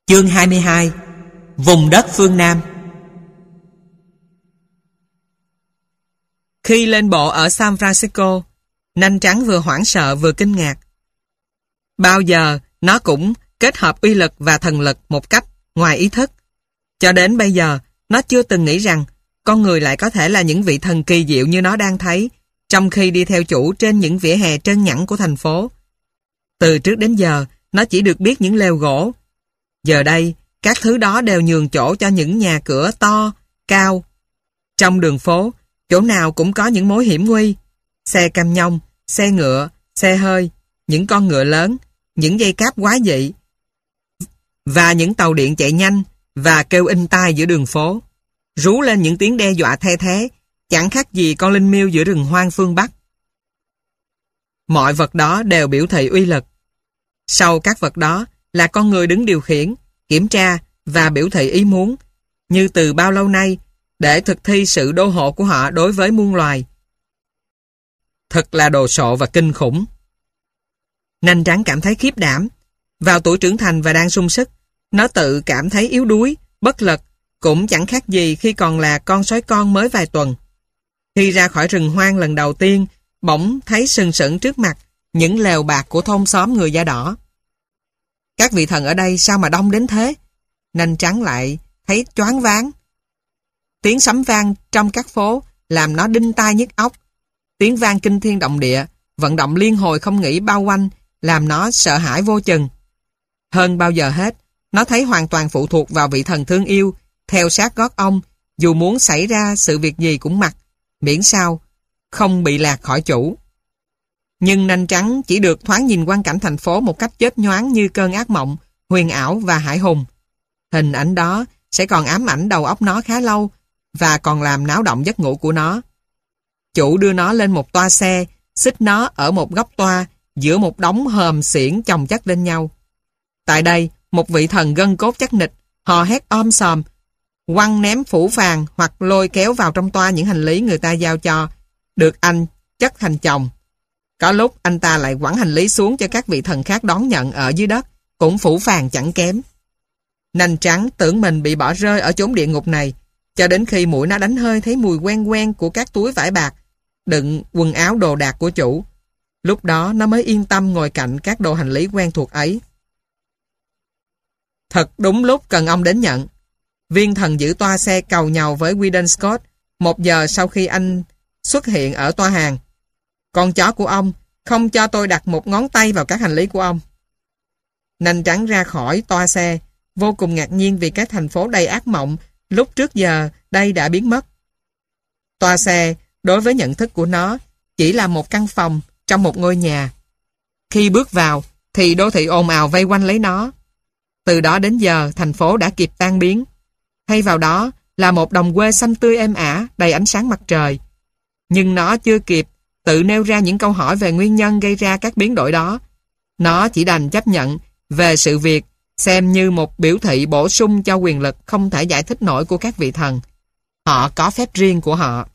Chương 22. Vùng đất phương Nam. Khi lên bộ ở San Francisco, Nanh Trắng vừa hoảng sợ vừa kinh ngạc. Bao giờ nó cũng kết hợp uy lực và thần lực một cách ngoài ý thức. Cho đến bây giờ, nó chưa từng nghĩ rằng con người lại có thể là những vị thần kỳ diệu như nó đang thấy trong khi đi theo chủ trên những vỉa hè trơn nhẵn của thành phố. Từ trước đến giờ, nó chỉ được biết những lều gỗ. Giờ đây, các thứ đó đều nhường chỗ cho những nhà cửa to, cao. Trong đường phố, chỗ nào cũng có những mối hiểm nguy. Xe cam nhông, xe ngựa, xe hơi, những con ngựa lớn, những dây cáp quái dị và những tàu điện chạy nhanh và kêu inh tai giữa đường phố. Rú lên những tiếng đe dọa the thé, chẳng khác gì con linh miêu giữa rừng hoang phương Bắc. Mọi vật đó đều biểu thị uy lực. Sau các vật đó là con người đứng điều khiển, kiểm tra và biểu thị ý muốn, như từ bao lâu nay, để thực thi sự đô hộ của họ đối với muôn loài. Thật là đồ sộ và kinh khủng. Nanh Trắng cảm thấy khiếp đảm. Vào tuổi trưởng thành và đang sung sức, nó tự cảm thấy yếu đuối, bất lực, cũng chẳng khác gì khi còn là con sói con mới vài tuần. Khi ra khỏi rừng hoang lần đầu tiên, bỗng thấy sừng sững trước mặt những lều bạt của thôn xóm người da đỏ. Các vị thần ở đây sao mà đông đến thế? Nanh Trắng lại thấy choáng váng. Tiếng sấm vang trong các phố làm nó đinh tai nhức óc. Tiếng vang kinh thiên động địa, vận động liên hồi không nghỉ bao quanh, làm nó sợ hãi vô chừng. Hơn bao giờ hết, nó thấy hoàn toàn phụ thuộc vào vị thần thương yêu, theo sát gót ông, dù muốn xảy ra sự việc gì cũng mặc, miễn sao không bị lạc khỏi chủ. Nhưng Nanh Trắng chỉ được thoáng nhìn quang cảnh thành phố một cách chớp nhoáng như cơn ác mộng, huyền ảo và hãi hùng. Hình ảnh đó sẽ còn ám ảnh đầu óc nó khá lâu và còn làm náo động giấc ngủ của nó. Chủ đưa nó lên một toa xe, xích nó ở một góc toa giữa một đống hòm xiển chồng chất lên nhau. Tại đây, một vị thần gân cốt chắc nịch, hò hét om sòm, quăng ném phủ phàng hoặc lôi kéo vào trong toa những hành lý người ta giao cho, được anh chất thành chồng. Có lúc anh ta lại quẳng hành lý xuống cho các vị thần khác đón nhận ở dưới đất, cũng phủ phàng chẳng kém. Nanh Trắng tưởng mình bị bỏ rơi ở chốn địa ngục này, cho đến khi mũi nó đánh hơi thấy mùi quen quen của các túi vải bạc, đựng quần áo đồ đạc của chủ. Lúc đó nó mới yên tâm ngồi cạnh các đồ hành lý quen thuộc ấy. Thật đúng lúc cần ông đến nhận. Viên thần giữ toa xe càu nhàu với Weedon Scott 1 giờ sau khi anh xuất hiện ở toa hàng. Con chó của ông không cho tôi đặt một ngón tay vào các hành lý của ông. Nanh Trắng ra khỏi toa xe, vô cùng ngạc nhiên vì cái thành phố đầy ác mộng lúc trước giờ đây đã biến mất. Toa xe, đối với nhận thức của nó, chỉ là một căn phòng trong một ngôi nhà. Khi bước vào, thì đô thị ồn ào vây quanh lấy nó. Từ đó đến giờ, thành phố đã kịp tan biến. Thay vào đó là một đồng quê xanh tươi êm ả, đầy ánh sáng mặt trời. Nhưng nó chưa kịp tự nêu ra những câu hỏi về nguyên nhân gây ra các biến đổi đó. Nó chỉ đành chấp nhận về sự việc, xem như một biểu thị bổ sung cho quyền lực không thể giải thích nổi của các vị thần. Họ có phép riêng của họ.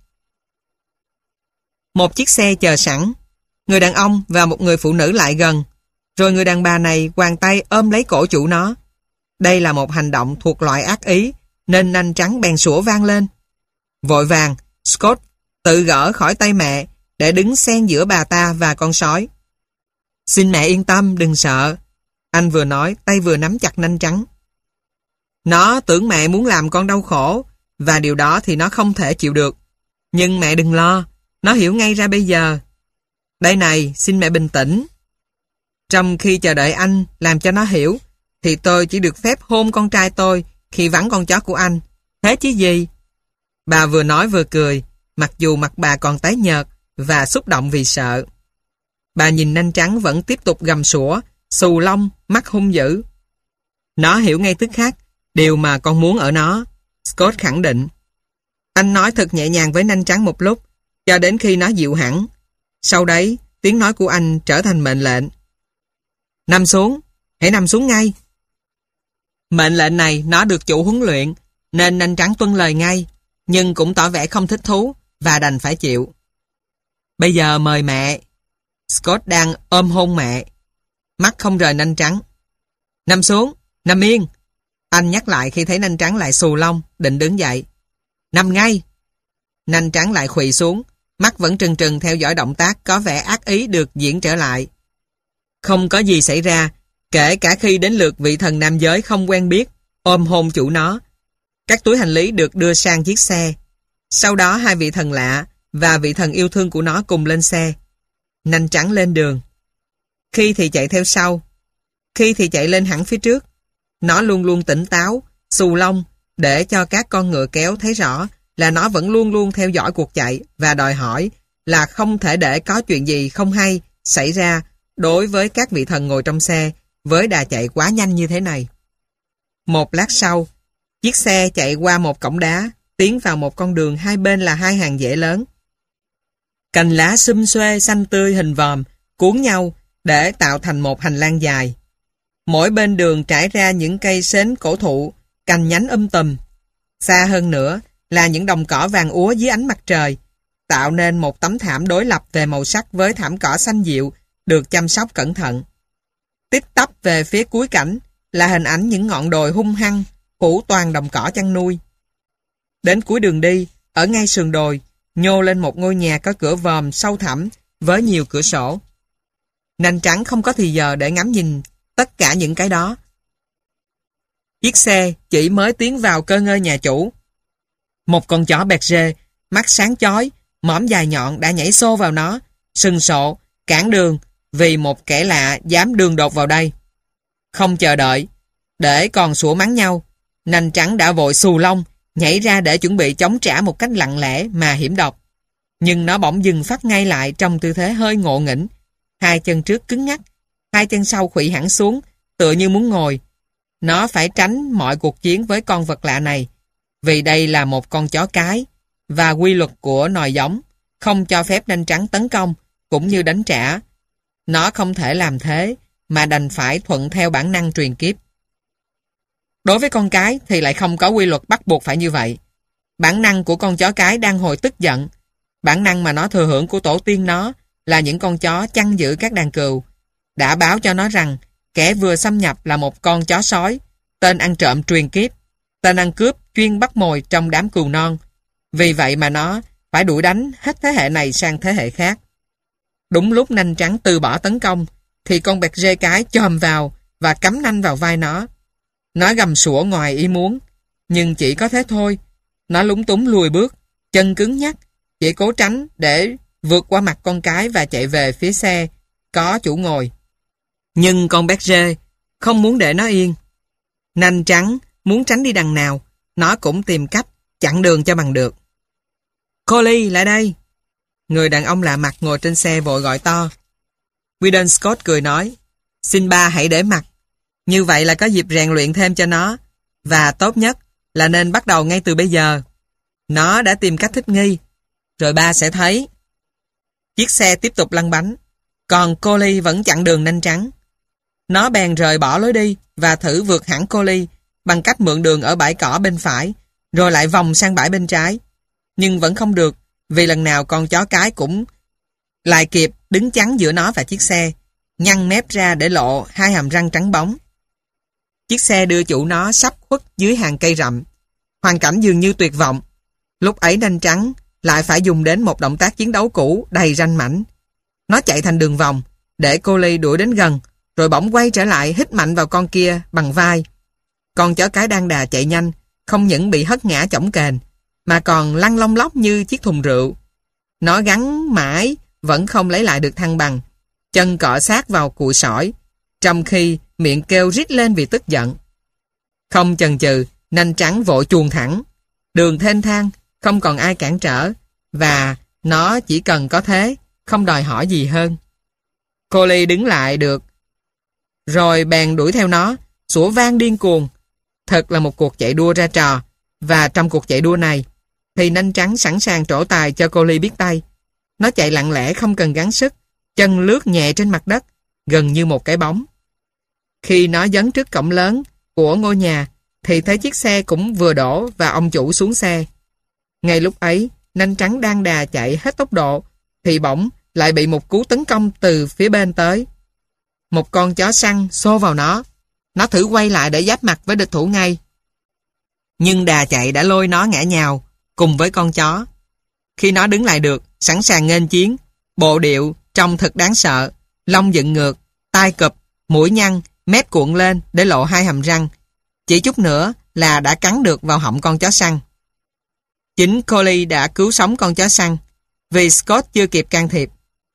Một chiếc xe chờ sẵn. Người đàn ông và một người phụ nữ lại gần. Rồi người đàn bà này quàng tay ôm lấy cổ chủ nó. Đây là một hành động thuộc loại ác ý, nên Nanh Trắng bèn sủa vang lên. Vội vàng, Scott tự gỡ khỏi tay mẹ để đứng xen giữa bà ta và con sói. Xin mẹ yên tâm, đừng sợ. Anh vừa nói, tay vừa nắm chặt Nanh Trắng. Nó tưởng mẹ muốn làm con đau khổ, và điều đó thì nó không thể chịu được. Nhưng mẹ đừng lo, nó hiểu ngay ra bây giờ. Đây này, xin mẹ bình tĩnh. Trong khi chờ đợi anh làm cho nó hiểu, thì tôi chỉ được phép hôn con trai tôi khi vắng con chó của anh. Thế chứ gì? Bà vừa nói vừa cười, mặc dù mặt bà còn tái nhợt và xúc động vì sợ. Bà nhìn Nanh Trắng vẫn tiếp tục gầm sủa, xù lông, mắt hung dữ. Nó hiểu ngay tức khắc điều mà con muốn ở nó, Scott khẳng định. Anh nói thật nhẹ nhàng với Nanh Trắng một lúc, cho đến khi nó dịu hẳn. Sau đấy, tiếng nói của anh trở thành mệnh lệnh. Nằm xuống, hãy nằm xuống ngay. Mệnh lệnh này nó được chủ huấn luyện, nên Nanh Trắng tuân lời ngay, nhưng cũng tỏ vẻ không thích thú và đành phải chịu. Bây giờ mời mẹ. Scott đang ôm hôn mẹ, mắt không rời Nanh Trắng. Nằm xuống, nằm yên. Anh nhắc lại khi thấy nanh trắng lại xù lông, định đứng dậy. Nằm ngay! Nanh trắng lại khuỵu xuống, mắt vẫn trừng trừng theo dõi động tác có vẻ ác ý được diễn trở lại. Không có gì xảy ra, kể cả khi đến lượt vị thần nam giới không quen biết, ôm hôn chủ nó. Các túi hành lý được đưa sang chiếc xe. Sau đó hai vị thần lạ và vị thần yêu thương của nó cùng lên xe. Nanh trắng lên đường. Khi thì chạy theo sau, khi thì chạy lên hẳn phía trước. Nó luôn luôn tỉnh táo, xù lông, để cho các con ngựa kéo thấy rõ là nó vẫn luôn luôn theo dõi cuộc chạy và đòi hỏi là không thể để có chuyện gì không hay xảy ra đối với các vị thần ngồi trong xe với đà chạy quá nhanh như thế này. Một lát sau, chiếc xe chạy qua một cổng đá, tiến vào một con đường hai bên là hai hàng dãy lớn. Cành lá xum xuê xanh tươi hình vòm cuốn nhau để tạo thành một hành lang dài. Mỗi bên đường trải ra những cây sến cổ thụ, cành nhánh tùm. Xa hơn nữa là những đồng cỏ vàng úa dưới ánh mặt trời, tạo nên một tấm thảm đối lập về màu sắc với thảm cỏ xanh dịu được chăm sóc cẩn thận. Tít tắp về phía cuối cảnh là hình ảnh những ngọn đồi hung hăng, phủ toàn đồng cỏ chăn nuôi. Đến cuối đường đi, ở ngay sườn đồi, nhô lên một ngôi nhà có cửa vòm sâu thẳm với nhiều cửa sổ. Nanh trắng không có thì giờ để ngắm nhìn tất cả những cái đó. Chiếc xe chỉ mới tiến vào cơ ngơi nhà chủ. Một con chó Berger, mắt sáng chói, mõm dài nhọn đã nhảy xô vào nó, sừng sộ, cản đường vì một kẻ lạ dám đường đột vào đây. Không chờ đợi, để còn sủa mắng nhau, nanh trắng đã vội xù lông, nhảy ra để chuẩn bị chống trả một cách lặng lẽ mà hiểm độc. Nhưng nó bỗng dừng phát ngay lại trong tư thế hơi ngộ nghĩnh. Hai chân trước cứng ngắc, hai chân sau khuỵu hẳn xuống, tựa như muốn ngồi. Nó phải tránh mọi cuộc chiến với con vật lạ này, vì đây là một con chó cái, và quy luật của nòi giống không cho phép nanh trắng tấn công, cũng như đánh trả. Nó không thể làm thế, mà đành phải thuận theo bản năng truyền kiếp. Đối với con cái thì lại không có quy luật bắt buộc phải như vậy. Bản năng của con chó cái đang hồi tức giận. Bản năng mà nó thừa hưởng của tổ tiên nó là những con chó chăn giữ các đàn cừu, đã báo cho nó rằng kẻ vừa xâm nhập là một con chó sói, tên ăn trộm truyền kiếp, tên ăn cướp chuyên bắt mồi trong đám cừu non. Vì vậy mà nó phải đuổi đánh hết thế hệ này sang thế hệ khác. Đúng lúc nanh trắng từ bỏ tấn công, thì con Berger cái chồm vào và cắm nanh vào vai nó. Nó gầm sủa ngoài ý muốn, nhưng chỉ có thế thôi. Nó lúng túng lùi bước, chân cứng nhắc, chỉ cố tránh để vượt qua mặt con cái và chạy về phía xe có chủ ngồi. Nhưng con Berger không muốn để nó yên. Nanh trắng muốn tránh đi đằng nào, nó cũng tìm cách chặn đường cho bằng được. Collie, lại đây! Người đàn ông lạ mặt ngồi trên xe vội gọi to. Weedon Scott cười nói, xin ba hãy để mặt. Như vậy là có dịp rèn luyện thêm cho nó, và tốt nhất là nên bắt đầu ngay từ bây giờ. Nó đã tìm cách thích nghi, rồi ba sẽ thấy. Chiếc xe tiếp tục lăn bánh, còn Collie vẫn chặn đường nanh trắng. Nó bèn rời bỏ lối đi và thử vượt hẳn Collie bằng cách mượn đường ở bãi cỏ bên phải, rồi lại vòng sang bãi bên trái. Nhưng vẫn không được, vì lần nào con chó cái cũng lại kịp đứng chắn giữa nó và chiếc xe, nhăn mép ra để lộ hai hàm răng trắng bóng. Chiếc xe đưa chủ nó sắp khuất dưới hàng cây rậm. Hoàn cảnh dường như tuyệt vọng. Lúc ấy nanh trắng lại phải dùng đến một động tác chiến đấu cũ đầy ranh mãnh. Nó chạy thành đường vòng để Collie đuổi đến gần, rồi bỗng quay trở lại hít mạnh vào con kia bằng vai. Con chó cái đang đà chạy nhanh, không những bị hất ngã chổng kềnh, mà còn lăn lông lóc như chiếc thùng rượu. Nó gắng mãi vẫn không lấy lại được thăng bằng, chân cọ sát vào cùi sỏi, trong khi miệng kêu rít lên vì tức giận. Không chần chừ, nanh trắng vội chuồn thẳng. Đường thênh thang, không còn ai cản trở, và nó chỉ cần có thế, không đòi hỏi gì hơn. Collie đứng lại được, rồi bèn đuổi theo nó, sủa vang điên cuồng. Thật là một cuộc chạy đua ra trò, và trong cuộc chạy đua này, thì nanh trắng sẵn sàng trổ tài cho Collie biết tay. Nó chạy lặng lẽ không cần gắng sức, chân lướt nhẹ trên mặt đất, gần như một cái bóng. Khi nó dấn trước cổng lớn của ngôi nhà, thì thấy chiếc xe cũng vừa đổ và ông chủ xuống xe. Ngay lúc ấy, nanh trắng đang đà chạy hết tốc độ, thì bỗng lại bị một cú tấn công từ phía bên tới. Một con chó săn xô vào nó. nó thử quay lại để giáp mặt với địch thủ ngay. Nhưng đà chạy đã lôi nó ngã nhào cùng với con chó. Khi nó đứng lại được, sẵn sàng nghênh chiến, bộ điệu trông thật đáng sợ, lông dựng ngược, tai cụp, mũi nhăn, mép cuộn lên để lộ hai hàm răng. Chỉ chút nữa là đã cắn được vào họng con chó săn. Chính Collie đã cứu sống con chó săn, vì Scott chưa kịp can thiệp.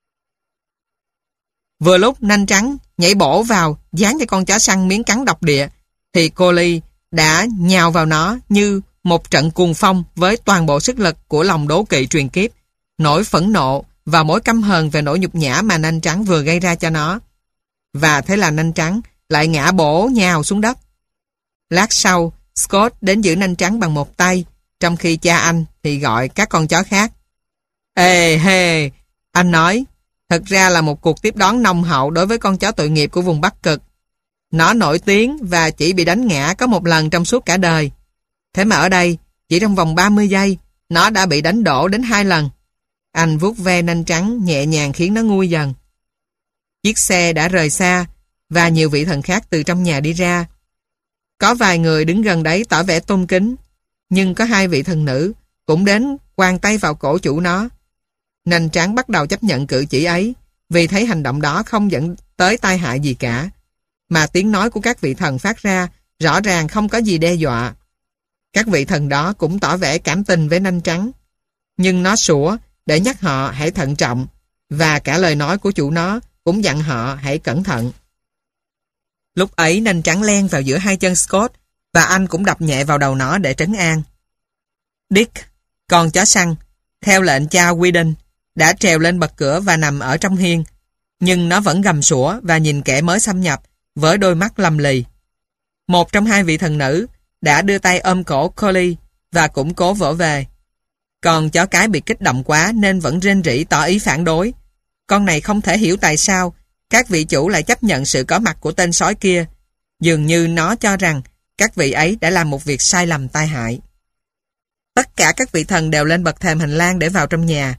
Vừa lúc nanh trắng nhảy bổ vào dán cho con chó săn miếng cắn độc địa, thì Collie đã nhào vào nó như một trận cuồng phong với toàn bộ sức lực của lòng đố kỵ truyền kiếp, nỗi phẫn nộ và mối căm hờn về nỗi nhục nhã mà nanh trắng vừa gây ra cho nó. Và thế là nanh trắng lại ngã bổ nhào xuống đất. Lát sau, Scott đến giữ nanh trắng bằng một tay, trong khi cha anh thì gọi các con chó khác. Ê hê, anh nói, thật ra là một cuộc tiếp đón nồng hậu đối với con chó tội nghiệp của vùng Bắc Cực. Nó nổi tiếng và chỉ bị đánh ngã có một lần trong suốt cả đời. Thế mà ở đây, chỉ trong vòng 30 giây, nó đã bị đánh đổ đến 2 lần. Anh vuốt ve nanh trắng nhẹ nhàng khiến nó nguôi dần. Chiếc xe đã rời xa và nhiều vị thần khác từ trong nhà đi ra. Có vài người đứng gần đấy tỏ vẻ tôn kính, nhưng có 2 vị thần nữ cũng đến quàng tay vào cổ chủ nó. Nanh trắng bắt đầu chấp nhận cử chỉ ấy vì thấy hành động đó không dẫn tới tai hại gì cả, mà tiếng nói của các vị thần phát ra rõ ràng không có gì đe dọa. Các vị thần đó cũng tỏ vẻ cảm tình với nanh trắng, nhưng nó sủa để nhắc họ hãy thận trọng, và cả lời nói của chủ nó cũng dặn họ hãy cẩn thận. Lúc ấy nanh trắng len vào giữa 2 chân Scott, và anh cũng đập nhẹ vào đầu nó để trấn an. Dick, con chó săn, theo lệnh cha Whedon, đã trèo lên bậc cửa và nằm ở trong hiên, nhưng nó vẫn gầm sủa và nhìn kẻ mới xâm nhập với đôi mắt lầm lì. Một trong 2 vị thần nữ đã đưa tay ôm cổ Collie và cũng cố vỗ về. Còn chó cái bị kích động quá nên vẫn rên rỉ tỏ ý phản đối. Con này không thể hiểu tại sao các vị chủ lại chấp nhận sự có mặt của tên sói kia. Dường như nó cho rằng các vị ấy đã làm một việc sai lầm tai hại. Tất cả các vị thần đều lên bậc thềm hành lang để vào trong nhà.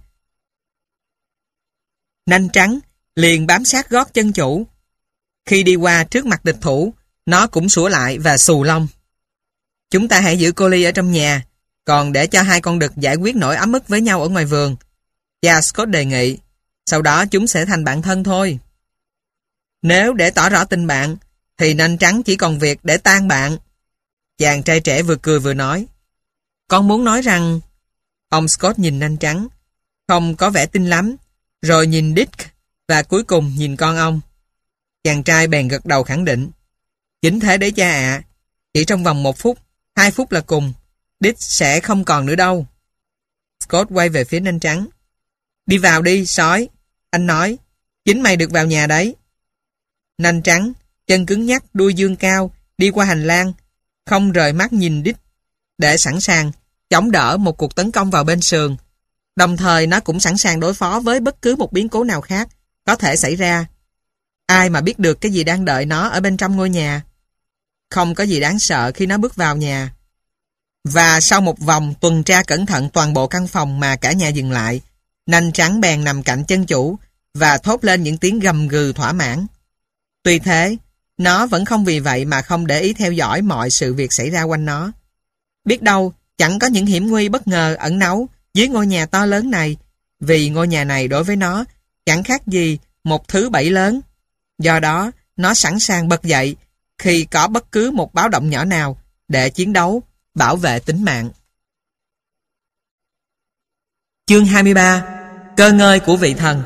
Nanh trắng liền bám sát gót chân chủ. Khi đi qua trước mặt địch thủ, nó cũng sủa lại và xù lông. Chúng ta hãy giữ Collie ở trong nhà, còn để cho 2 con đực giải quyết nỗi ấm ức với nhau ở ngoài vườn. Cha Scott đề nghị, sau đó chúng sẽ thành bạn thân thôi. Nếu để tỏ rõ tình bạn, thì nanh trắng chỉ còn việc để tan bạn. Chàng trai trẻ vừa cười vừa nói. Con muốn nói rằng... Ông Scott nhìn nanh trắng, không có vẻ tin lắm, rồi nhìn Dick và cuối cùng nhìn con ông. Chàng trai bèn gật đầu khẳng định. Chính thế đấy cha ạ. Chỉ trong vòng 1 phút, 2 phút là cùng, Dick sẽ không còn nữa đâu. Scott quay về phía nanh trắng. Đi vào đi, sói. Anh nói, chính mày được vào nhà đấy. Nanh trắng, chân cứng nhắc, đuôi dương cao, đi qua hành lang, không rời mắt nhìn Dick, để sẵn sàng chống đỡ một cuộc tấn công vào bên sườn. Đồng thời nó cũng sẵn sàng đối phó với bất cứ một biến cố nào khác có thể xảy ra. Ai mà biết được cái gì đang đợi nó ở bên trong ngôi nhà. Không có gì đáng sợ khi nó bước vào nhà. Và sau một vòng tuần tra cẩn thận toàn bộ căn phòng mà cả nhà dừng lại, nanh trắng bèn nằm cạnh chân chủ và thốt lên những tiếng gầm gừ thỏa mãn. Tuy thế, nó vẫn không vì vậy mà không để ý theo dõi mọi sự việc xảy ra quanh nó. Biết đâu, chẳng có những hiểm nguy bất ngờ ẩn náu dưới ngôi nhà to lớn này, vì ngôi nhà này đối với nó chẳng khác gì một thứ bẫy lớn. Do đó, nó sẵn sàng bật dậy khi có bất cứ một báo động nhỏ nào để chiến đấu, bảo vệ tính mạng. Chương 23: Cơ ngơi của vị thần.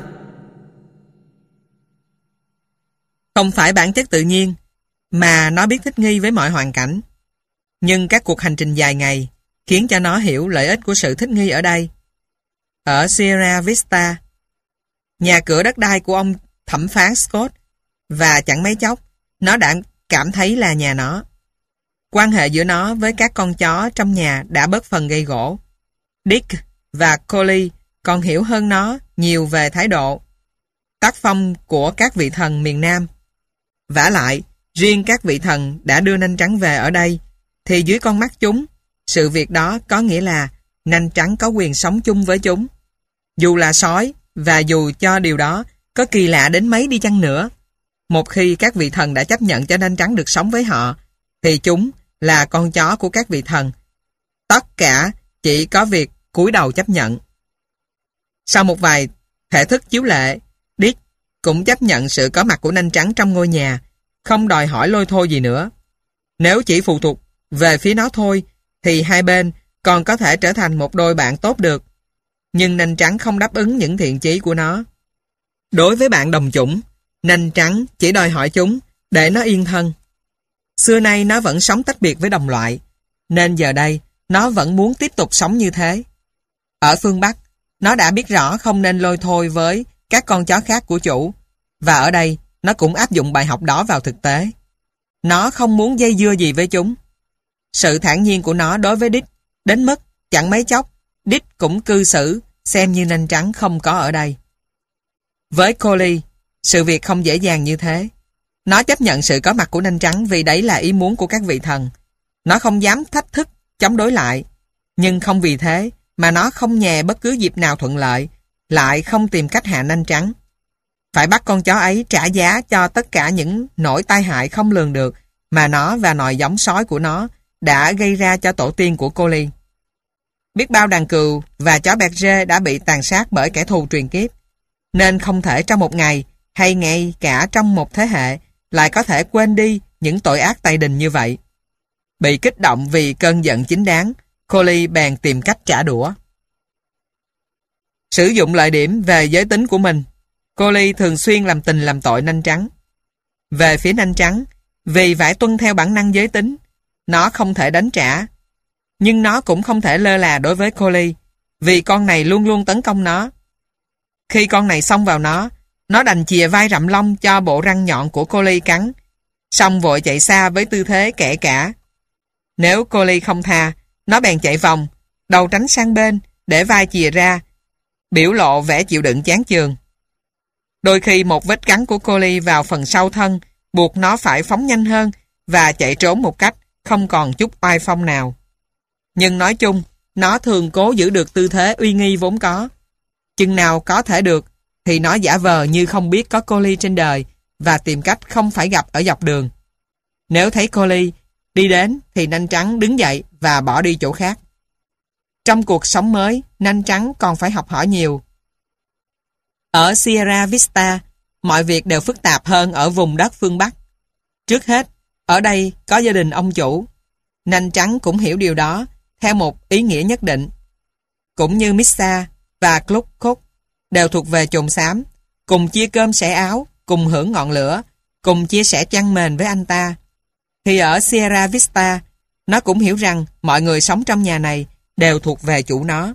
Không phải bản chất tự nhiên, mà nó biết thích nghi với mọi hoàn cảnh. Nhưng các cuộc hành trình dài ngày khiến cho nó hiểu lợi ích của sự thích nghi ở đây. Ở Sierra Vista, nhà cửa đất đai của ông thẩm phán Scott, và chẳng mấy chốc, nó đã cảm thấy là nhà nó. Quan hệ giữa nó với các con chó trong nhà đã bớt phần gây gổ. Dick và Collie còn hiểu hơn nó nhiều về thái độ, tác phong của các vị thần miền Nam. Vả lại, riêng các vị thần đã đưa nanh trắng về ở đây, thì dưới con mắt chúng, sự việc đó có nghĩa là nanh trắng có quyền sống chung với chúng. Dù là sói, và dù cho điều đó có kỳ lạ đến mấy đi chăng nữa. một khi các vị thần đã chấp nhận cho nanh trắng được sống với họ, thì chúng là con chó của các vị thần. Tất cả chỉ có việc cúi đầu chấp nhận. Sau một vài thể thức chiếu lệ, Dick cũng chấp nhận sự có mặt của nanh trắng trong ngôi nhà, không đòi hỏi lôi thôi gì nữa. Nếu chỉ phụ thuộc về phía nó thôi, thì hai bên còn có thể trở thành một đôi bạn tốt được. Nhưng nanh trắng không đáp ứng những thiện chí của nó. Đối với bạn đồng chủng, nanh trắng chỉ đòi hỏi chúng để nó yên thân. Xưa nay nó vẫn sống tách biệt với đồng loại, nên giờ đây nó vẫn muốn tiếp tục sống như thế. Ở phương Bắc, nó đã biết rõ không nên lôi thôi với các con chó khác của chủ, và ở đây nó cũng áp dụng bài học đó vào thực tế. Nó không muốn dây dưa gì với chúng. Sự thản nhiên của nó đối với Dick đến mức chẳng mấy chốc Dick cũng cư xử xem như nanh trắng không có ở đây. Với Collie, sự việc không dễ dàng như thế. Nó chấp nhận sự có mặt của nanh trắng vì đấy là ý muốn của các vị thần. Nó không dám thách thức, chống đối lại. Nhưng không vì thế mà nó không nhè bất cứ dịp nào thuận lợi, lại không tìm cách hạ nanh trắng. Phải bắt con chó ấy trả giá cho tất cả những nỗi tai hại không lường được mà nó và nòi giống sói của nó đã gây ra cho tổ tiên của Collie. Biết bao đàn cừu và chó Berger đã bị tàn sát bởi kẻ thù truyền kiếp, nên không thể trong một ngày hay ngay cả trong một thế hệ lại có thể quên đi những tội ác tày đình như vậy. Bị kích động vì cơn giận chính đáng, Collie bèn tìm cách trả đũa. Sử dụng lợi điểm về giới tính của mình, Collie thường xuyên làm tình làm tội nanh trắng. Về phía nanh trắng, vì phải tuân theo bản năng giới tính, nó không thể đánh trả. Nhưng nó cũng không thể lơ là đối với Collie, vì con này luôn luôn tấn công nó. Khi con này xông vào nó đành chìa vai rậm lông cho bộ răng nhọn của Collie cắn, xong vội chạy xa với tư thế kể cả. Nếu Collie không tha, nó bèn chạy vòng, đầu tránh sang bên để vai chìa ra, biểu lộ vẻ chịu đựng chán chường. Đôi khi một vết cắn của Collie vào phần sau thân buộc nó phải phóng nhanh hơn và chạy trốn một cách không còn chút oai phong nào. Nhưng nói chung, nó thường cố giữ được tư thế uy nghi vốn có. Chừng nào có thể được thì nó giả vờ như không biết có Collie trên đời và tìm cách không phải gặp ở dọc đường. Nếu thấy Collie đi đến thì nanh trắng đứng dậy và bỏ đi chỗ khác. Trong cuộc sống mới, nanh trắng còn phải học hỏi nhiều. Ở Sierra Vista, mọi việc đều phức tạp hơn ở vùng đất phương Bắc. Trước hết, ở đây có gia đình ông chủ. Nanh trắng cũng hiểu điều đó theo một ý nghĩa nhất định. Cũng như Missa và Cluckhook đều thuộc về chồn xám, cùng chia cơm sẻ áo, cùng hưởng ngọn lửa, cùng chia sẻ chăn mền với anh ta. Thì ở Sierra Vista, nó cũng hiểu rằng mọi người sống trong nhà này đều thuộc về chủ nó.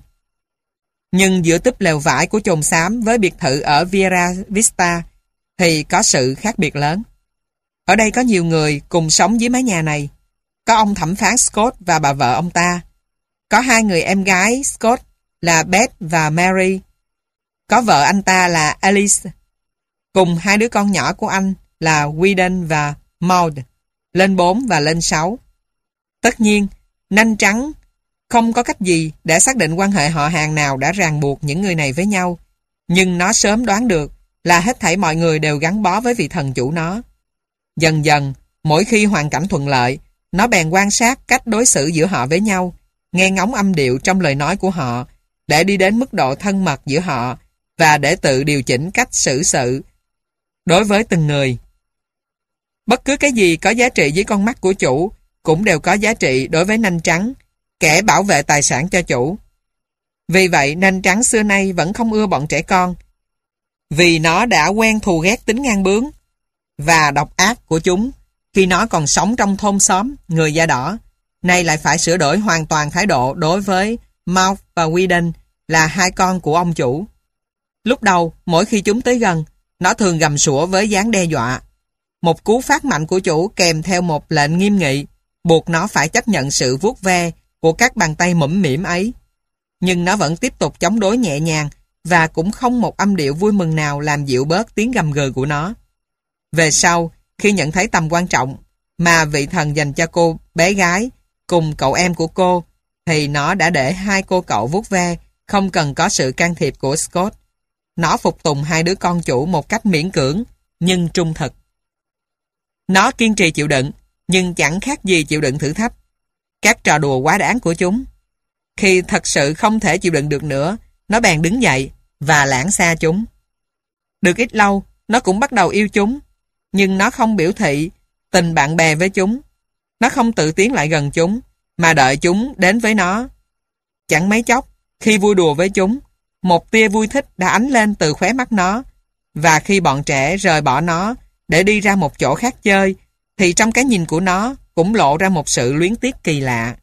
Nhưng giữa túp lều vải của chồn xám với biệt thự ở Sierra Vista thì có sự khác biệt lớn. Ở đây có nhiều người cùng sống dưới mái nhà này. Có ông thẩm phán Scott và bà vợ ông ta. Có hai người em gái Scott là Beth và Mary. Có vợ anh ta là Alice. Cùng hai đứa con nhỏ của anh là Whedon và Maud, lên 4 và lên 6. Tất nhiên, nanh trắng không có cách gì để xác định quan hệ họ hàng nào đã ràng buộc những người này với nhau, nhưng nó sớm đoán được là hết thảy mọi người đều gắn bó với vị thần chủ nó. Dần dần, mỗi khi hoàn cảnh thuận lợi, nó bèn quan sát cách đối xử giữa họ với nhau, nghe ngóng âm điệu trong lời nói của họ, để đi đến mức độ thân mật giữa họ và để tự điều chỉnh cách xử sự đối với từng người. Bất cứ cái gì có giá trị dưới con mắt của chủ cũng đều có giá trị đối với nanh trắng, kẻ bảo vệ tài sản cho chủ. Vì vậy, nanh trắng xưa nay vẫn không ưa bọn trẻ con, vì nó đã quen thù ghét tính ngang bướng và độc ác của chúng khi nó còn sống trong thôn xóm người da đỏ. Nay lại phải sửa đổi hoàn toàn thái độ đối với Maud và Whedon là hai con của ông chủ. Lúc đầu, mỗi khi chúng tới gần, nó thường gầm sủa với dáng đe dọa. Một cú phát mạnh của chủ kèm theo một lệnh nghiêm nghị buộc nó phải chấp nhận sự vuốt ve của các bàn tay mũm mĩm ấy. Nhưng nó vẫn tiếp tục chống đối nhẹ nhàng và cũng không một âm điệu vui mừng nào làm dịu bớt tiếng gầm gừ của nó. Về sau, khi nhận thấy tầm quan trọng mà vị thần dành cho cô bé gái cùng cậu em của cô, thì nó đã để hai cô cậu vuốt ve, không cần có sự can thiệp của Scott. Nó phục tùng hai đứa con chủ một cách miễn cưỡng, nhưng trung thực. Nó kiên trì chịu đựng, nhưng chẳng khác gì chịu đựng thử thách. Các trò đùa quá đáng của chúng. Khi thật sự không thể chịu đựng được nữa, nó bèn đứng dậy và lãng xa chúng. Được ít lâu, nó cũng bắt đầu yêu chúng, nhưng nó không biểu thị tình bạn bè với chúng. Nó không tự tiến lại gần chúng, mà đợi chúng đến với nó. Chẳng mấy chốc, khi vui đùa với chúng, một tia vui thích đã ánh lên từ khóe mắt nó, và khi bọn trẻ rời bỏ nó để đi ra một chỗ khác chơi, thì trong cái nhìn của nó cũng lộ ra một sự luyến tiếc kỳ lạ.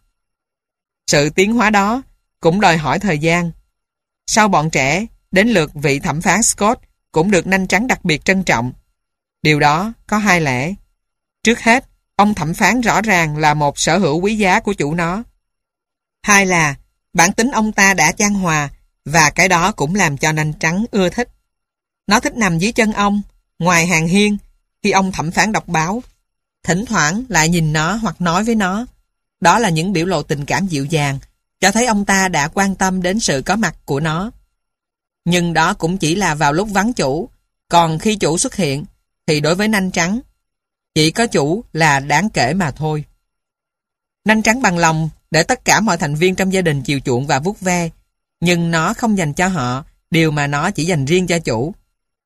Sự tiến hóa đó cũng đòi hỏi thời gian. Sau bọn trẻ, đến lượt vị thẩm phán Scott cũng được nanh trắng đặc biệt trân trọng. Điều đó có hai lẽ. Trước hết, ông thẩm phán rõ ràng là một sở hữu quý giá của chủ nó. Hai là, bản tính ông ta đã chan hòa, và cái đó cũng làm cho nanh trắng ưa thích. Nó thích nằm dưới chân ông, ngoài hàng hiên, khi ông thẩm phán đọc báo. Thỉnh thoảng lại nhìn nó hoặc nói với nó. Đó là những biểu lộ tình cảm dịu dàng, cho thấy ông ta đã quan tâm đến sự có mặt của nó. Nhưng đó cũng chỉ là vào lúc vắng chủ, còn khi chủ xuất hiện, thì đối với nanh trắng, chỉ có chủ là đáng kể mà thôi. Nanh trắng bằng lòng để tất cả mọi thành viên trong gia đình chiều chuộng và vuốt ve, nhưng nó không dành cho họ điều mà nó chỉ dành riêng cho chủ.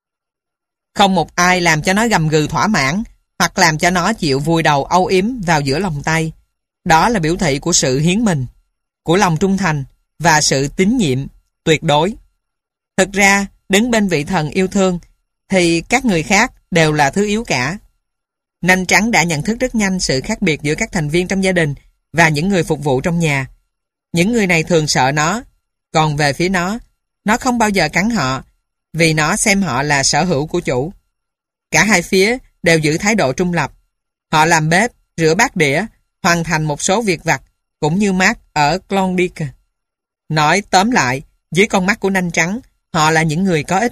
Không một ai làm cho nó gầm gừ thỏa mãn, hoặc làm cho nó chịu vùi đầu âu yếm vào giữa lòng tay. Đó là biểu thị của sự hiến mình, của lòng trung thành và sự tín nhiệm tuyệt đối. Thực ra, đứng bên vị thần yêu thương, thì các người khác đều là thứ yếu cả. Nanh trắng đã nhận thức rất nhanh sự khác biệt giữa các thành viên trong gia đình và những người phục vụ trong nhà. Những người này thường sợ nó, còn về phía nó không bao giờ cắn họ, vì nó xem họ là sở hữu của chủ. Cả hai phía đều giữ thái độ trung lập. Họ làm bếp, rửa bát đĩa, hoàn thành một số việc vặt, cũng như Mark ở Klondike. Nói tóm lại, dưới con mắt của nanh trắng, họ là những người có ích.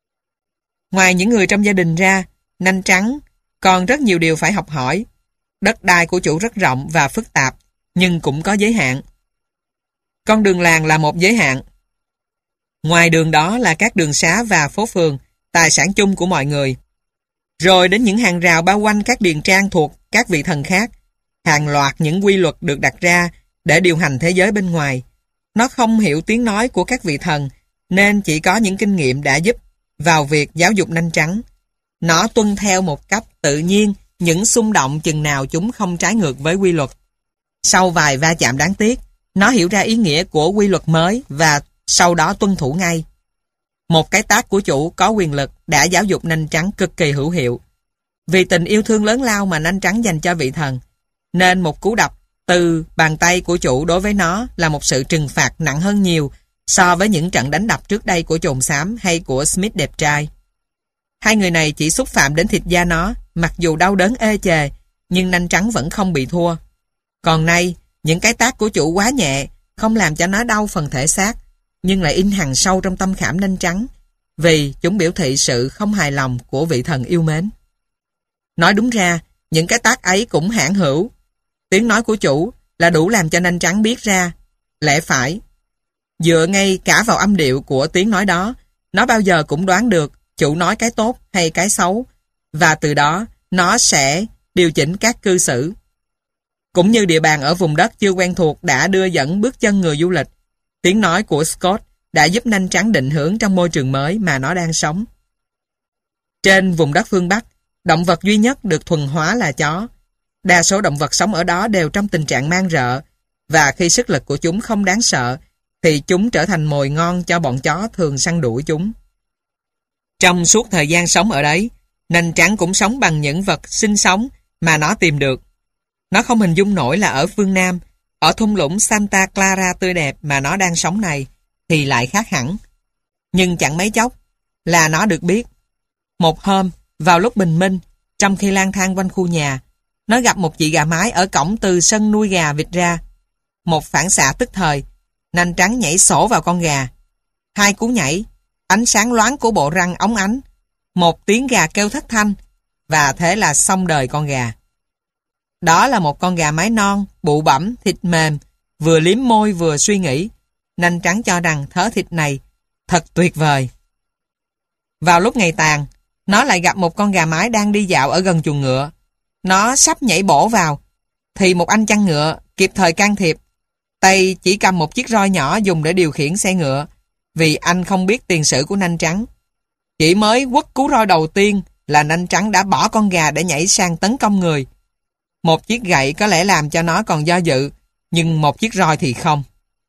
Ngoài những người trong gia đình ra, nanh trắng còn rất nhiều điều phải học hỏi. Đất đai của chủ rất rộng và phức tạp, nhưng cũng có giới hạn. Con đường làng là một giới hạn. Ngoài đường đó là các đường xá và phố phường, tài sản chung của mọi người. Rồi đến những hàng rào bao quanh các điền trang thuộc các vị thần khác, hàng loạt những quy luật được đặt ra để điều hành thế giới bên ngoài. Nó không hiểu tiếng nói của các vị thần, nên chỉ có những kinh nghiệm đã giúp vào việc giáo dục nanh trắng. Nó tuân theo một cách tự nhiên những xung động chừng nào chúng không trái ngược với quy luật. Sau vài va chạm đáng tiếc, nó hiểu ra ý nghĩa của quy luật mới và sau đó tuân thủ ngay. Một cái tát của chủ có quyền lực đã giáo dục nanh trắng cực kỳ hữu hiệu. Vì tình yêu thương lớn lao mà nanh trắng dành cho vị thần, nên một cú đập từ bàn tay của chủ đối với nó là một sự trừng phạt nặng hơn nhiều so với những trận đánh đập trước đây của chồn xám hay của Smith đẹp trai. Hai người này chỉ xúc phạm đến thịt da nó, mặc dù đau đớn ê chề, nhưng nanh trắng vẫn không bị thua. Còn nay, những cái tát của chủ quá nhẹ, không làm cho nó đau phần thể xác, nhưng lại in hằn sâu trong tâm khảm nanh trắng, vì chúng biểu thị sự không hài lòng của vị thần yêu mến. Nói đúng ra, những cái tát ấy cũng hãn hữu. Tiếng nói của chủ là đủ làm cho nanh trắng biết ra, lẽ phải. Dựa ngay cả vào âm điệu của tiếng nói đó, nó bao giờ cũng đoán được chủ nói cái tốt hay cái xấu, và từ đó nó sẽ điều chỉnh các cư xử. Cũng như địa bàn ở vùng đất chưa quen thuộc đã đưa dẫn bước chân người du lịch, tiếng nói của Scott đã giúp nanh trắng định hướng trong môi trường mới mà nó đang sống. Trên vùng đất phương Bắc, động vật duy nhất được thuần hóa là chó. Đa số động vật sống ở đó đều trong tình trạng man rợ, và khi sức lực của chúng không đáng sợ, thì chúng trở thành mồi ngon cho bọn chó thường săn đuổi chúng. Trong suốt thời gian sống ở đấy, nanh trắng cũng sống bằng những vật sinh sống mà nó tìm được. Nó không hình dung nổi là ở phương Nam, ở thung lũng Santa Clara tươi đẹp mà nó đang sống này, thì lại khác hẳn. Nhưng chẳng mấy chốc là nó được biết. Một hôm, vào lúc bình minh, trong khi lang thang quanh khu nhà, nó gặp một chị gà mái ở cổng từ sân nuôi gà vịt ra. Một phản xạ tức thời, nanh trắng nhảy sổ vào con gà. Hai cú nhảy, ánh sáng loáng của bộ răng óng ánh, một tiếng gà kêu thất thanh, và thế là xong đời con gà. Đó là một con gà mái non, bụ bẫm, thịt mềm, vừa liếm môi vừa suy nghĩ. Nanh trắng cho rằng thớ thịt này thật tuyệt vời. Vào lúc ngày tàn, nó lại gặp một con gà mái đang đi dạo ở gần chuồng ngựa. nó sắp nhảy bổ vào, thì một anh chăn ngựa kịp thời can thiệp. Tay chỉ cầm một chiếc roi nhỏ dùng để điều khiển xe ngựa, vì anh không biết tiền sử của nanh trắng. Chỉ mới quất cú roi đầu tiên là nanh trắng đã bỏ con gà để nhảy sang tấn công người. Một chiếc gậy có lẽ làm cho nó còn do dự, nhưng một chiếc roi thì không.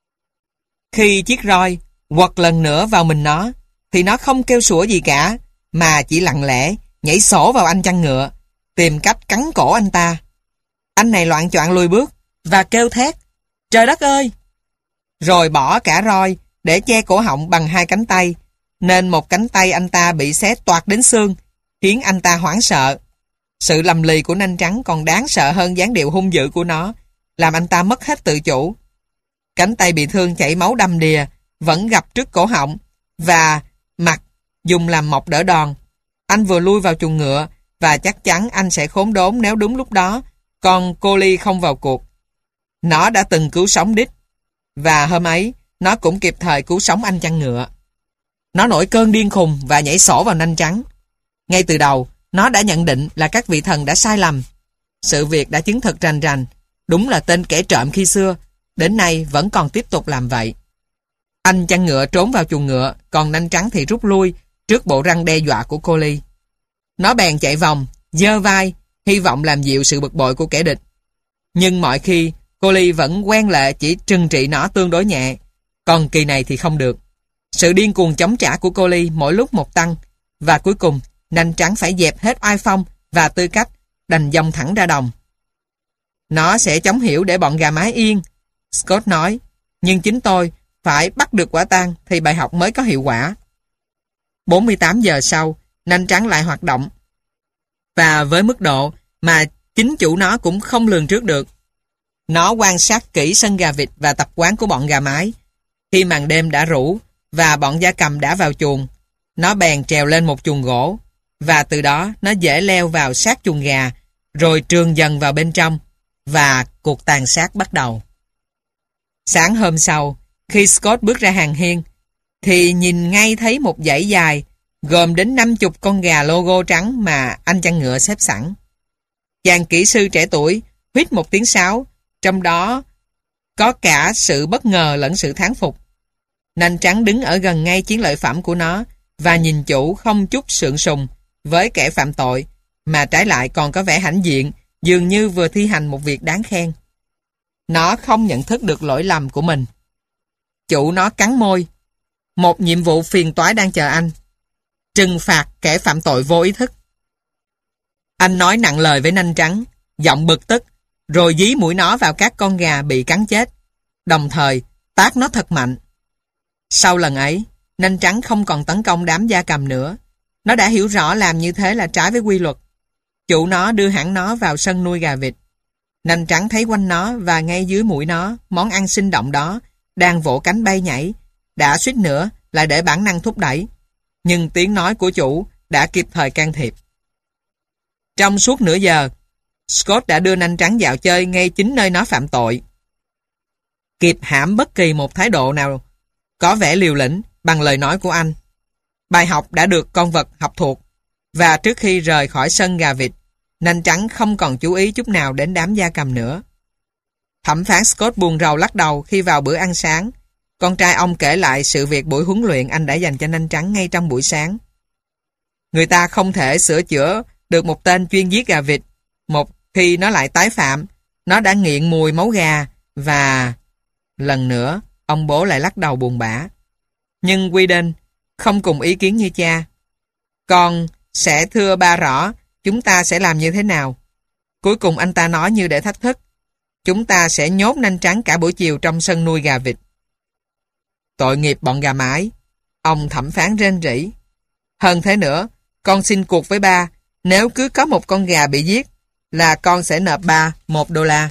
Khi chiếc roi quật lần nữa vào mình nó, thì nó không kêu sủa gì cả, mà chỉ lặng lẽ nhảy sổ vào anh chăn ngựa, tìm cách cắn cổ anh ta. Anh này loạng choạng lùi bước và kêu thét: "Trời đất ơi!" Rồi bỏ cả roi để che cổ họng bằng hai cánh tay, nên một cánh tay anh ta bị xé toạc đến xương, khiến anh ta hoảng sợ. Sự lầm lì của nanh trắng còn đáng sợ hơn dáng điệu hung dữ của nó, làm anh ta mất hết tự chủ. Cánh tay bị thương chảy máu đầm đìa vẫn gập trước cổ họng, và mặt dùng làm mọc đỡ đòn. Anh vừa lui vào chuồng ngựa, và chắc chắn anh sẽ khốn đốn nếu đúng lúc đó con Collie không vào cuộc. Nó đã từng cứu sống Dick, và hôm ấy nó cũng kịp thời cứu sống anh chăn ngựa. Nó nổi cơn điên khùng và nhảy sổ vào nanh trắng. Ngay từ đầu, nó đã nhận định là các vị thần đã sai lầm. Sự việc đã chứng thực rành rành, đúng là tên kẻ trộm khi xưa, đến nay vẫn còn tiếp tục làm vậy. Anh chăn ngựa trốn vào chuồng ngựa, còn nanh trắng thì rút lui trước bộ răng đe dọa của Collie. Nó bèn chạy vòng, giơ vai, hy vọng làm dịu sự bực bội của kẻ địch. Nhưng mọi khi, Collie vẫn quen lệ chỉ trừng trị nó tương đối nhẹ, còn kỳ này thì không được. Sự điên cuồng chống trả của Collie mỗi lúc một tăng, và cuối cùng, nanh trắng phải dẹp hết oai phong và tư cách, đành dòng thẳng ra đồng. Nó sẽ chống hiểu để bọn gà mái yên, Scott nói, nhưng chính tôi phải bắt được quả tang thì bài học mới có hiệu quả. 48 giờ sau, nanh trắng lại hoạt động, và với mức độ mà chính chủ nó cũng không lường trước được. Nó quan sát kỹ sân gà vịt và tập quán của bọn gà mái. Khi màn đêm đã rủ và bọn gia cầm đã vào chuồng, nó bèn trèo lên một chuồng gỗ, và từ đó nó dễ leo vào sát chuồng gà, rồi trườn dần vào bên trong, và cuộc tàn sát bắt đầu. Sáng hôm sau, khi Scott bước ra hàng hiên, thì nhìn ngay thấy một dãy dài, gồm đến 50 con gà logo trắng mà anh chăn ngựa xếp sẵn. Chàng kỹ sư trẻ tuổi huýt một tiếng sáo, trong đó có cả sự bất ngờ lẫn sự thán phục. Nanh trắng đứng ở gần ngay chiến lợi phẩm của nó, và nhìn chủ không chút sượng sùng với kẻ phạm tội, mà trái lại còn có vẻ hãnh diện, dường như vừa thi hành một việc đáng khen. Nó không nhận thức được lỗi lầm của mình. Chủ nó cắn môi. Một nhiệm vụ phiền toái đang chờ anh: trừng phạt kẻ phạm tội vô ý thức. Anh nói nặng lời với nanh trắng, giọng bực tức, rồi dí mũi nó vào các con gà bị cắn chết, đồng thời tát nó thật mạnh. Sau lần ấy, nanh trắng không còn tấn công đám gia cầm nữa. Nó đã hiểu rõ làm như thế là trái với quy luật. Chủ nó đưa hẳn nó vào sân nuôi gà vịt. Nanh trắng thấy quanh nó và ngay dưới mũi nó, món ăn sinh động đó đang vỗ cánh bay nhảy, đã suýt nữa lại để bản năng thúc đẩy. Nhưng tiếng nói của chủ đã kịp thời can thiệp. Trong suốt nửa giờ, Scott đã đưa nanh trắng dạo chơi ngay chính nơi nó phạm tội, kịp hãm bất kỳ một thái độ nào có vẻ liều lĩnh bằng lời nói của anh. Bài học đã được con vật học thuộc, và trước khi rời khỏi sân gà vịt, nanh trắng không còn chú ý chút nào đến đám gia cầm nữa. Thẩm phán Scott buồn rầu lắc đầu khi vào bữa ăn sáng. Con trai ông kể lại sự việc buổi huấn luyện anh đã dành cho nanh trắng ngay trong buổi sáng. Người ta không thể sửa chữa được một tên chuyên giết gà vịt. Một khi nó lại tái phạm, nó đã nghiện mùi máu gà, và... Lần nữa, ông bố lại lắc đầu buồn bã. Nhưng Whedon không cùng ý kiến như cha. Con sẽ thưa ba rõ chúng ta sẽ làm như thế nào. Cuối cùng anh ta nói như để thách thức: chúng ta sẽ nhốt nanh trắng cả buổi chiều trong sân nuôi gà vịt. Tội nghiệp bọn gà mái, ông thẩm phán rên rỉ. Hơn thế nữa, con xin cuộc với ba, nếu cứ có một con gà bị giết là con sẽ nộp ba $1.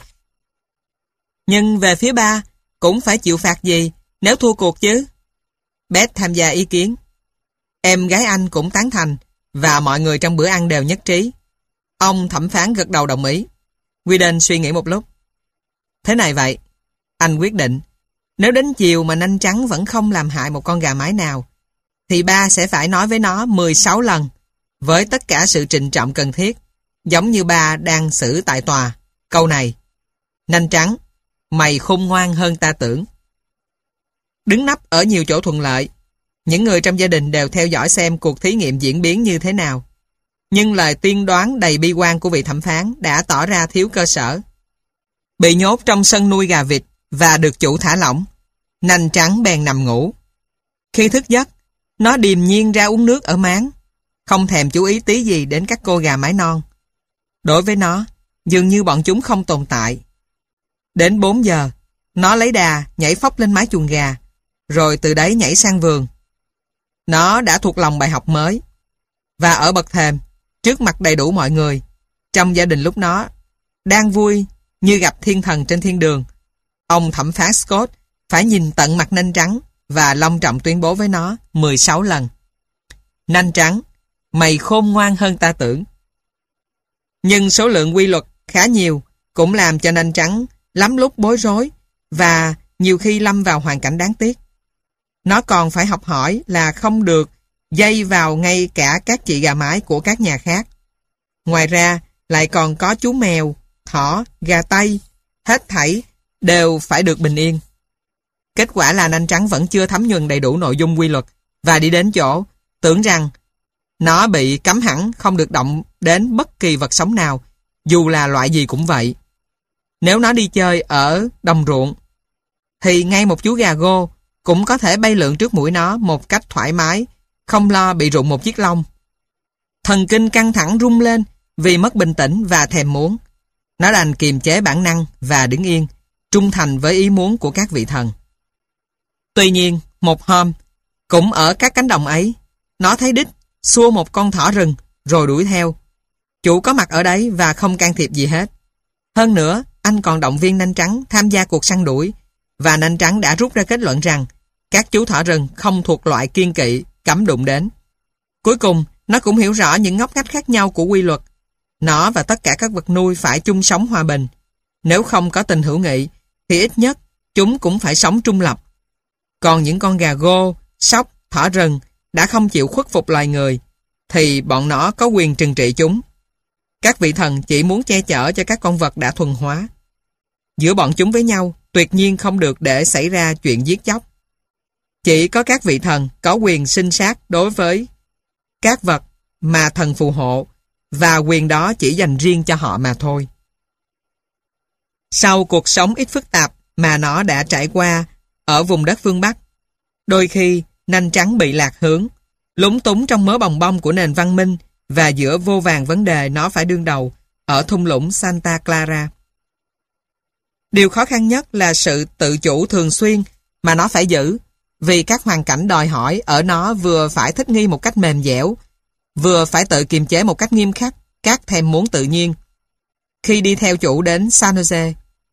Nhưng về phía ba cũng phải chịu phạt gì nếu thua cuộc chứ. Beth tham gia ý kiến. Em gái anh cũng tán thành, và mọi người trong bữa ăn đều nhất trí. Ông thẩm phán gật đầu đồng ý. Whedon suy nghĩ một lúc. Thế này vậy, anh quyết định, nếu đến chiều mà nanh trắng vẫn không làm hại một con gà mái nào, thì ba sẽ phải nói với nó 16 lần, với tất cả sự trịnh trọng cần thiết, giống như ba đang xử tại tòa. Câu này: Nanh trắng, mày khôn ngoan hơn ta tưởng. Đứng nấp ở nhiều chỗ thuận lợi, những người trong gia đình đều theo dõi xem cuộc thí nghiệm diễn biến như thế nào. Nhưng lời tiên đoán đầy bi quan của vị thẩm phán đã tỏ ra thiếu cơ sở. Bị nhốt trong sân nuôi gà vịt và được chủ thả lỏng, Nanh trắng bèn nằm ngủ. Khi thức giấc, nó điềm nhiên ra uống nước ở máng, không thèm chú ý tí gì đến các cô gà mái non. Đối với nó, dường như bọn chúng không tồn tại. Đến 4 giờ, nó lấy đà nhảy phóc lên mái chuồng gà, rồi từ đấy nhảy sang vườn. Nó đã thuộc lòng bài học mới. Và ở bậc thềm, trước mặt đầy đủ mọi người, trong gia đình lúc nó đang vui như gặp thiên thần trên thiên đường, ông thẩm phán Scott phải nhìn tận mặt Nanh trắng và long trọng tuyên bố với nó 16 lần: Nanh trắng, mày khôn ngoan hơn ta tưởng. Nhưng số lượng quy luật khá nhiều cũng làm cho Nanh trắng lắm lúc bối rối và nhiều khi lâm vào hoàn cảnh đáng tiếc. Nó còn phải học hỏi là không được dây vào ngay cả các chị gà mái của các nhà khác. Ngoài ra lại còn có chú mèo, thỏ, gà tây, hết thảy đều phải được bình yên. Kết quả là Nanh trắng vẫn chưa thấm nhuần đầy đủ nội dung quy luật và đi đến chỗ tưởng rằng nó bị cấm hẳn không được động đến bất kỳ vật sống nào, dù là loại gì cũng vậy. Nếu nó đi chơi ở đồng ruộng, thì ngay một chú gà gô cũng có thể bay lượn trước mũi nó một cách thoải mái, không lo bị rụng một chiếc lông. Thần kinh căng thẳng rung lên vì mất bình tĩnh và thèm muốn. Nó đành kiềm chế bản năng và đứng yên, trung thành với ý muốn của các vị thần. Tuy nhiên, một hôm, cũng ở các cánh đồng ấy, nó thấy đích xua một con thỏ rừng rồi đuổi theo. Chủ có mặt ở đấy và không can thiệp gì hết. Hơn nữa, anh còn động viên Nanh trắng tham gia cuộc săn đuổi, và Nanh trắng đã rút ra kết luận rằng các chú thỏ rừng không thuộc loại kiêng kỵ, cấm đụng đến. Cuối cùng, nó cũng hiểu rõ những ngóc ngách khác nhau của quy luật. Nó và tất cả các vật nuôi phải chung sống hòa bình. Nếu không có tình hữu nghị, thì ít nhất chúng cũng phải sống trung lập. Còn những con gà gô, sóc, thỏ rừng đã không chịu khuất phục loài người, thì bọn nó có quyền trừng trị chúng. Các vị thần chỉ muốn che chở cho các con vật đã thuần hóa. Giữa bọn chúng với nhau, tuyệt nhiên không được để xảy ra chuyện giết chóc. Chỉ có các vị thần có quyền sinh sát đối với các vật mà thần phù hộ, và quyền đó chỉ dành riêng cho họ mà thôi. Sau cuộc sống ít phức tạp mà nó đã trải qua ở vùng đất phương Bắc, đôi khi Nanh trắng bị lạc hướng, lúng túng trong mớ bòng bong của nền văn minh và giữa vô vàn vấn đề nó phải đương đầu ở thung lũng Santa Clara. Điều khó khăn nhất là sự tự chủ thường xuyên mà nó phải giữ, vì các hoàn cảnh đòi hỏi ở nó vừa phải thích nghi một cách mềm dẻo, vừa phải tự kiềm chế một cách nghiêm khắc các thèm muốn tự nhiên. Khi đi theo chủ đến San Jose,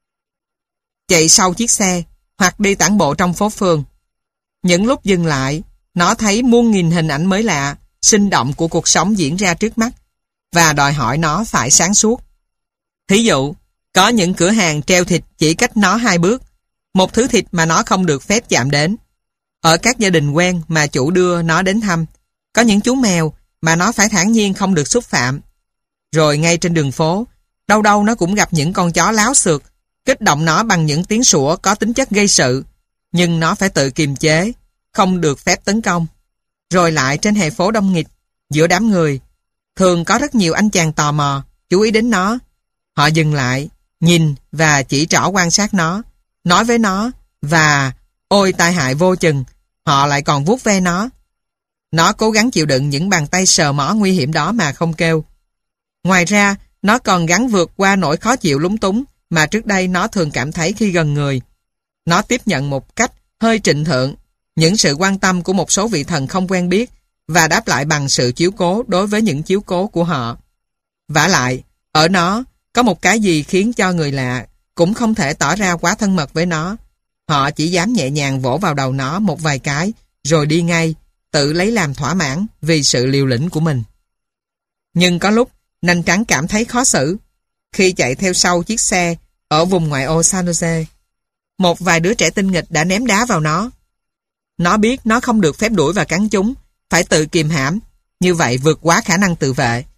chạy sau chiếc xe hoặc đi tản bộ trong phố phường, những lúc dừng lại, nó thấy muôn nghìn hình ảnh mới lạ, sinh động của cuộc sống diễn ra trước mắt và đòi hỏi nó phải sáng suốt. Thí dụ, có những cửa hàng treo thịt chỉ cách nó 2 bước, một thứ thịt mà nó không được phép chạm đến. Ở các gia đình quen mà chủ đưa nó đến thăm, có những chú mèo mà nó phải thản nhiên không được xúc phạm. Rồi ngay trên đường phố, đâu đâu nó cũng gặp những con chó láo xược, kích động nó bằng những tiếng sủa có tính chất gây sự, nhưng nó phải tự kiềm chế, không được phép tấn công. Rồi lại trên hè phố đông nghịt, giữa đám người, thường có rất nhiều anh chàng tò mò, chú ý đến nó. Họ dừng lại, nhìn và chỉ trỏ quan sát nó, nói với nó, và ôi tai hại vô chừng, họ lại còn vuốt ve nó. Nó cố gắng chịu đựng những bàn tay sờ mó nguy hiểm đó mà không kêu. Ngoài ra, nó còn gắng vượt qua nỗi khó chịu lúng túng mà trước đây nó thường cảm thấy khi gần người. Nó tiếp nhận một cách hơi trịnh thượng những sự quan tâm của một số vị thần không quen biết và đáp lại bằng sự chiếu cố đối với những chiếu cố của họ. Vả lại, ở nó có một cái gì khiến cho người lạ cũng không thể tỏ ra quá thân mật với nó. Họ chỉ dám nhẹ nhàng vỗ vào đầu nó một vài cái rồi đi ngay, tự lấy làm thỏa mãn vì sự liều lĩnh của mình. Nhưng có lúc Nanh trắng cảm thấy khó xử. Khi chạy theo sau chiếc xe ở vùng ngoại ô San Jose, một vài đứa trẻ tinh nghịch đã ném đá vào nó. Nó biết nó không được phép đuổi và cắn chúng, phải tự kìm hãm, như vậy vượt quá khả năng tự vệ.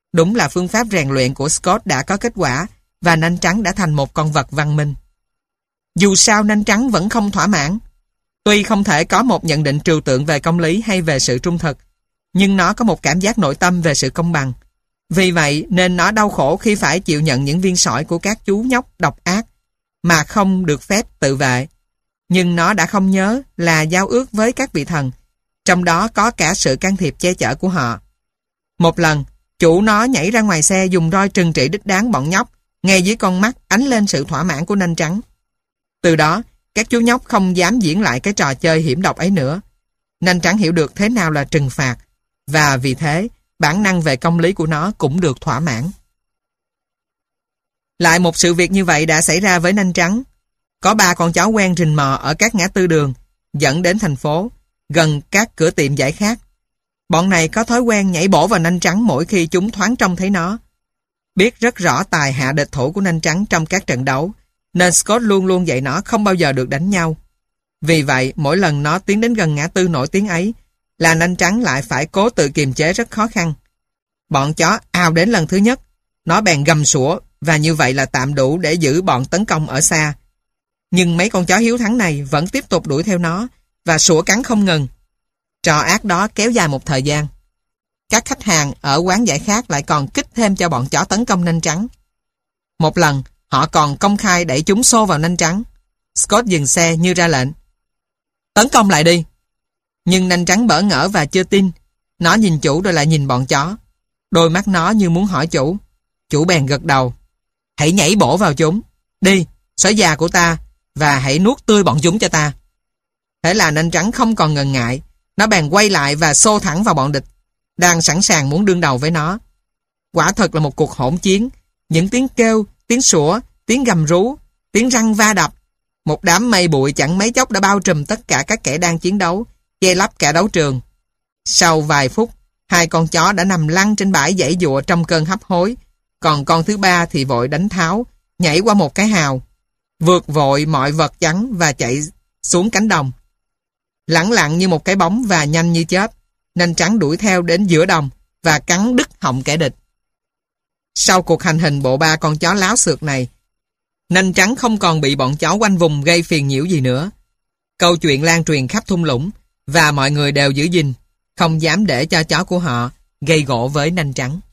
Đúng là phương pháp rèn luyện của Scott đã có kết quả và nanh trắng đã thành một con vật văn minh. Dù sao nanh trắng vẫn không thỏa mãn. Tuy không thể có một nhận định trừu tượng về công lý hay về sự trung thực, nhưng nó có một cảm giác nội tâm về sự công bằng. Vì vậy nên nó đau khổ khi phải chịu nhận những viên sỏi của các chú nhóc độc ác mà không được phép tự vệ. Nhưng nó đã không nhớ là giao ước với các vị thần, trong đó có cả sự can thiệp che chở của họ. Một lần, chủ nó nhảy ra ngoài xe dùng roi trừng trị đích đáng bọn nhóc, ngay dưới con mắt ánh lên sự thỏa mãn của nanh trắng. Từ đó, các chú nhóc không dám diễn lại cái trò chơi hiểm độc ấy nữa. Nanh trắng hiểu được thế nào là trừng phạt, và vì thế, bản năng về công lý của nó cũng được thỏa mãn. Lại một sự việc như vậy đã xảy ra với nanh trắng. Có 3 con chó quen rình mò ở các ngã tư đường dẫn đến thành phố, gần các cửa tiệm giải khát. Bọn này có thói quen nhảy bổ vào nanh trắng mỗi khi chúng thoáng trông thấy nó. Biết rất rõ tài hạ địch thủ của nanh trắng trong các trận đấu, nên Scott luôn luôn dạy nó không bao giờ được đánh nhau. Vì vậy, mỗi lần nó tiến đến gần ngã tư nổi tiếng ấy, là nanh trắng lại phải cố tự kiềm chế rất khó khăn. Bọn chó ào đến lần thứ nhất, nó bèn gầm sủa, và như vậy là tạm đủ để giữ bọn tấn công ở xa. Nhưng mấy con chó hiếu thắng này vẫn tiếp tục đuổi theo nó và sủa cắn không ngừng. Trò ác đó kéo dài một thời gian. Các khách hàng ở quán giải khát lại còn kích thêm cho bọn chó tấn công nanh trắng. Một lần, họ còn công khai đẩy chúng xô vào nanh trắng. Scott dừng xe như ra lệnh. Tấn công lại đi. Nhưng nanh trắng bỡ ngỡ và chưa tin. Nó nhìn chủ rồi lại nhìn bọn chó. Đôi mắt nó như muốn hỏi chủ. Chủ bèn gật đầu. Hãy nhảy bổ vào chúng. Đi, sói già của ta, và hãy nuốt tươi bọn chúng cho ta. Thế là nanh trắng không còn ngần ngại. Nó bèn quay lại và xô thẳng vào bọn địch, đang sẵn sàng muốn đương đầu với nó. Quả thật là một cuộc hỗn chiến. Những tiếng kêu, tiếng sủa, tiếng gầm rú, tiếng răng va đập. Một đám mây bụi chẳng mấy chốc đã bao trùm tất cả các kẻ đang chiến đấu, che lấp cả đấu trường. Sau vài phút, 2 con chó đã nằm lăn trên bãi giãy giụa trong cơn hấp hối, còn con thứ 3 thì vội đánh tháo, nhảy qua một cái hào, vượt vội mọi vật chắn và chạy xuống cánh đồng. Lẳng lặng như một cái bóng và nhanh như chớp, nanh trắng đuổi theo đến giữa đồng và cắn đứt họng kẻ địch. Sau cuộc hành hình bộ 3 con chó láo xược này, nanh trắng không còn bị bọn chó quanh vùng gây phiền nhiễu gì nữa. Câu chuyện lan truyền khắp thung lũng và mọi người đều giữ gìn, không dám để cho chó của họ gây gổ với nanh trắng.